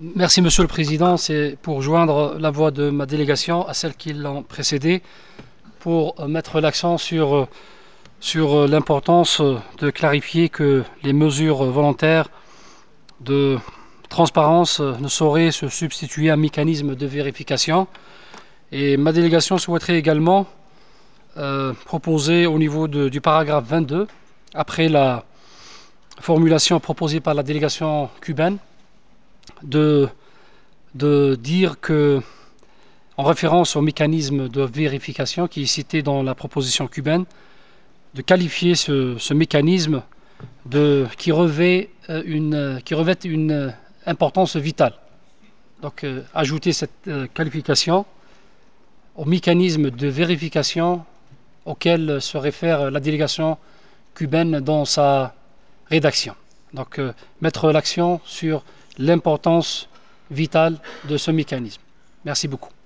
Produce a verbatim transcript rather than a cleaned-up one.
Merci Monsieur le Président. C'est pour joindre la voix de ma délégation à celle qui l'ont précédée pour mettre l'accent sur, sur l'importance de clarifier que les mesures volontaires de transparence ne sauraient se substituer à un mécanisme de vérification. Et ma délégation souhaiterait également euh, proposer au niveau de, du paragraphe vingt-deux, après la formulation proposée par la délégation cubaine, de, de dire que, en référence au mécanisme de vérification qui est cité dans la proposition cubaine, de qualifier ce, ce mécanisme de, qui, revêt une, qui revêt une importance vitale. Donc, euh, ajouter cette euh, qualification au mécanisme de vérification auquel se réfère la délégation cubaine dans sa rédaction. Donc, euh, mettre l'accent sur l'importance vitale de ce mécanisme. Merci beaucoup.